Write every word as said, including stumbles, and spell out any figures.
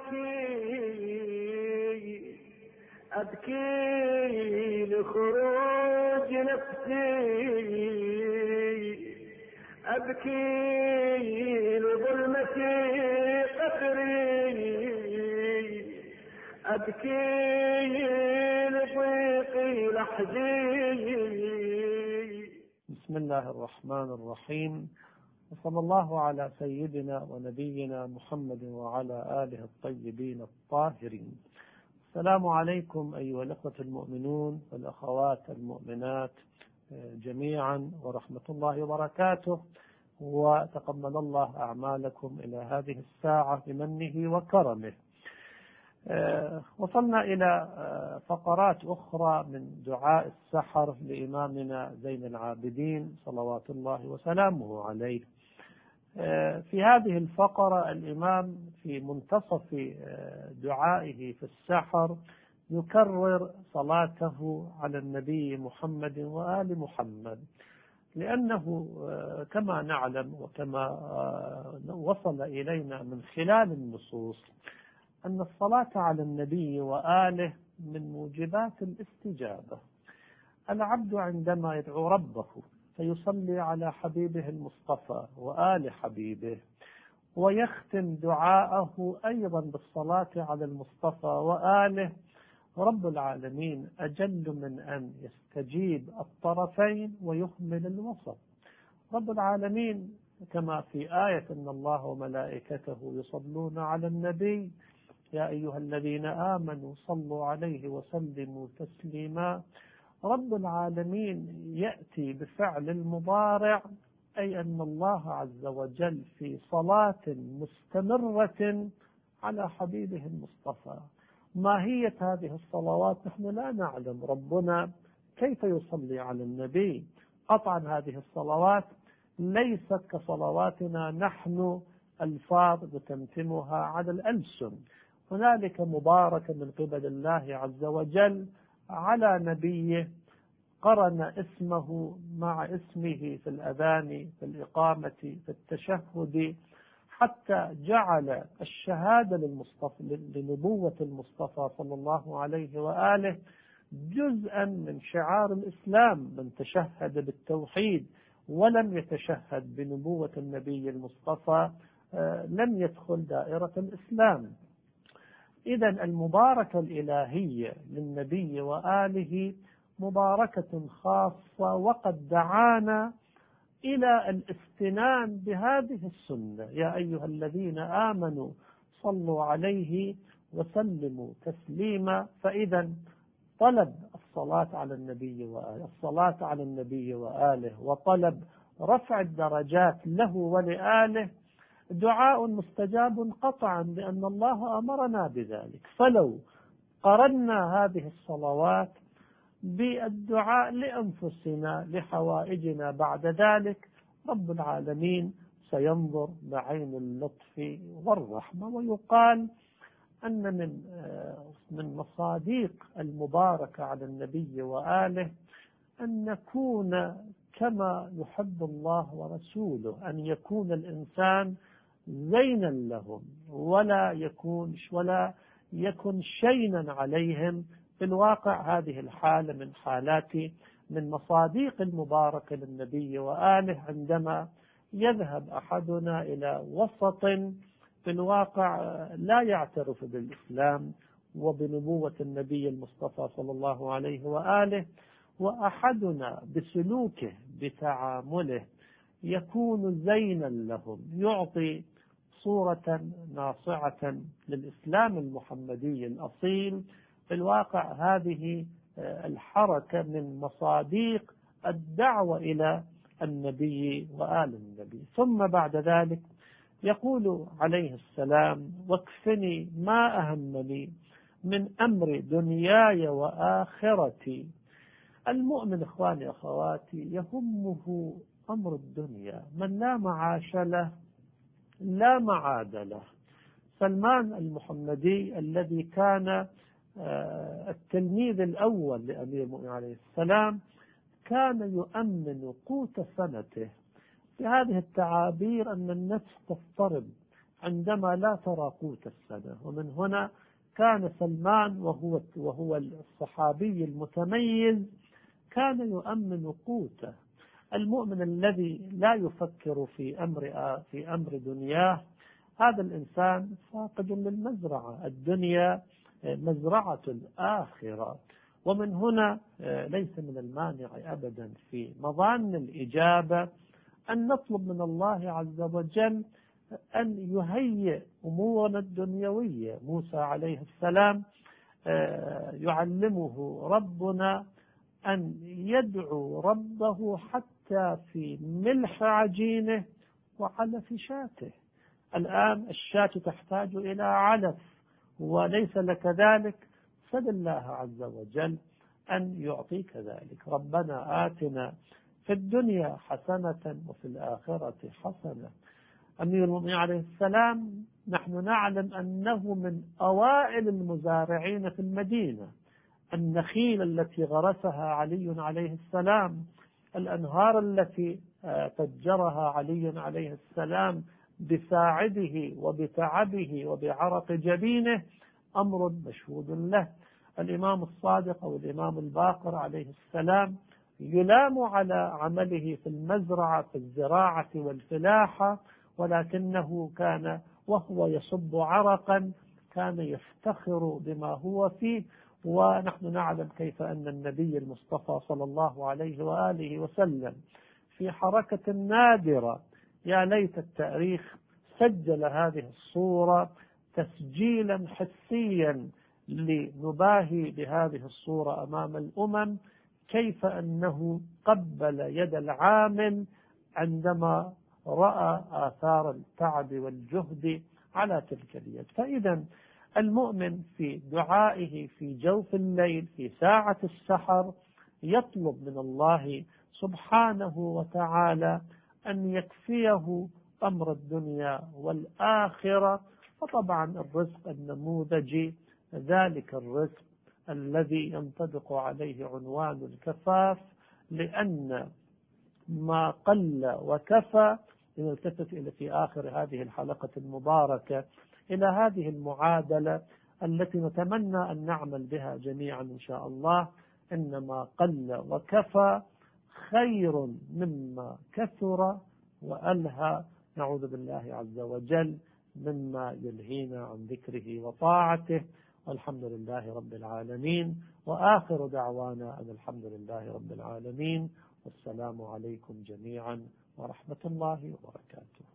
أبكي أبكي لخروج نفسي، أبكي لظلمة قبري، أبكي لضيق لحدي. بسم الله الرحمن الرحيم، وصلى الله على سيدنا ونبينا محمد وعلى آله الطيبين الطاهرين. السلام عليكم أيها الأخوة المؤمنون والأخوات المؤمنات جميعا، ورحمة الله وبركاته، وتقبل الله أعمالكم إلى هذه الساعة بمنه وكرمه. وصلنا إلى فقرات أخرى من دعاء السحر لإمامنا زين العابدين صلوات الله وسلامه عليه. في هذه الفقرة الإمام في منتصف دعائه في السحر يكرر صلاته على النبي محمد وآل محمد، لأنه كما نعلم وكما وصل إلينا من خلال النصوص أن الصلاة على النبي وآله من موجبات الاستجابة. العبد عندما يدعو ربه فيصلي على حبيبه المصطفى وآل حبيبه، ويختم دعاءه أيضا بالصلاة على المصطفى وآله، رب العالمين أجل من أن يستجيب الطرفين ويهمل الوسط. رب العالمين كما في آية إن الله وملائكته يصلون على النبي يا أيها الذين آمنوا صلوا عليه وسلموا تسليما، رب العالمين يأتي بفعل المضارع، أي أن الله عز وجل في صلاة مستمرة على حبيبه المصطفى. ماهية هذه الصلوات نحن لا نعلم، ربنا كيف يصلي على النبي. قطعا هذه الصلوات ليست كصلواتنا نحن ألفاظ نتمتمها على الألسن، هنالك مباركة من قبل الله عز وجل على نبيه، قرن اسمه مع اسمه في الأذان في الإقامة في التشهد، حتى جعل الشهادة للمصطفى لنبوة المصطفى صلى الله عليه وآله جزءا من شعار الإسلام. من تشهد بالتوحيد ولم يتشهد بنبوة النبي المصطفى لم يدخل دائرة الإسلام. إذن المباركة الإلهية للنبي وآله مباركة خاصة، وقد دعانا إلى الاستنان بهذه السنة يا أيها الذين آمنوا صلوا عليه وسلموا تسليما. فإذا طلب الصلاة على النبي وآله الصلاة على النبي وآله وطلب رفع الدرجات له ولآله دعاء مستجاب قطعا، لأن الله أمرنا بذلك. فلو قرنا هذه الصلوات بالدعاء لأنفسنا لحوائجنا بعد ذلك، رب العالمين سينظر بعين اللطف والرحمة. ويقال أن من من مصاديق المباركة على النبي وآله أن نكون كما يحب الله ورسوله، أن يكون الإنسان زينا لهم ولا يكون ولا يكن شينا عليهم. في الواقع هذه الحالة من حالات من مصاديق المباركة للنبي وآله، عندما يذهب أحدنا إلى وسط في الواقع لا يعترف بالإسلام وبنبوة النبي المصطفى صلى الله عليه وآله، وأحدنا بسلوكه بتعامله يكون زينا لهم، يعطي صورة ناصعة للإسلام المحمدي الأصيل. في الواقع هذه الحركة من مصاديق الدعوة إلى النبي وآل النبي. ثم بعد ذلك يقول عليه السلام واكفني ما أهمني من أمر دنياي وآخرتي. المؤمن إخواني أخواتي يهمه أمر الدنيا، من لا معاش له لا معاد له. سلمان المحمدي الذي كان التلميذ الأول لأمير المؤمنين عليه السلام كان يؤمن قوت سنته. في هذه التعابير أن النفس تضطرب عندما لا ترى قوت السنة. ومن هنا كان سلمان وهو وهو الصحابي المتميز كان يؤمن قوته. المؤمن الذي لا يفكر في أمر في أمر دنياه هذا الإنسان فاقد للمزرعة. الدنيا مزرعة الآخرة. ومن هنا ليس من المانع أبدا في مظان الإجابة أن نطلب من الله عز وجل أن يهيئ أمورنا الدنيوية. موسى عليه السلام يعلمه ربنا أن يدعو ربه حتى في ملح عجينه وعلف شاته. الآن الشاة تحتاج إلى علف وليس لك ذلك، سل الله عز وجل أن يعطيك ذلك. ربنا آتنا في الدنيا حسنة وفي الآخرة حسنة. أمير المؤمنين عليه السلام نحن نعلم أنه من أوائل المزارعين في المدينة. النخيل التي غرسها علي عليه السلام، الأنهار التي فجرها علي عليه السلام بساعده وبتعبه وبعرق جبينه أمر مشهود له. الإمام الصادق أو الإمام الباقر عليه السلام يلام على عمله في المزرعة في الزراعة والفلاحة، ولكنه كان وهو يصب عرقا كان يفتخر بما هو فيه. ونحن نعلم كيف أن النبي المصطفى صلى الله عليه وآله وسلم في حركة نادرة، يا ليت التاريخ سجل هذه الصورة تسجيلا حسيا لنباهي بهذه الصورة أمام الأمم، كيف أنه قبل يد العامل عندما رأى آثار التعب والجهد على تلك اليد. فإذا المؤمن في دعائه في جوف الليل في ساعة السحر يطلب من الله سبحانه وتعالى أن يكفيه أمر الدنيا والآخرة. وطبعا الرزق النموذجي ذلك الرزق الذي ينطبق عليه عنوان الكفاف، لأن ما قل وكفى. لنلتفت إلى في آخر هذه الحلقة المباركة إلى هذه المعادلة التي نتمنى أن نعمل بها جميعا إن شاء الله. إنما قل وكفى خير مما كثر وألهى. نعوذ بالله عز وجل مما يلهينا عن ذكره وطاعته. والحمد لله رب العالمين، وآخر دعوانا أن الحمد لله رب العالمين، والسلام عليكم جميعا ورحمة الله وبركاته.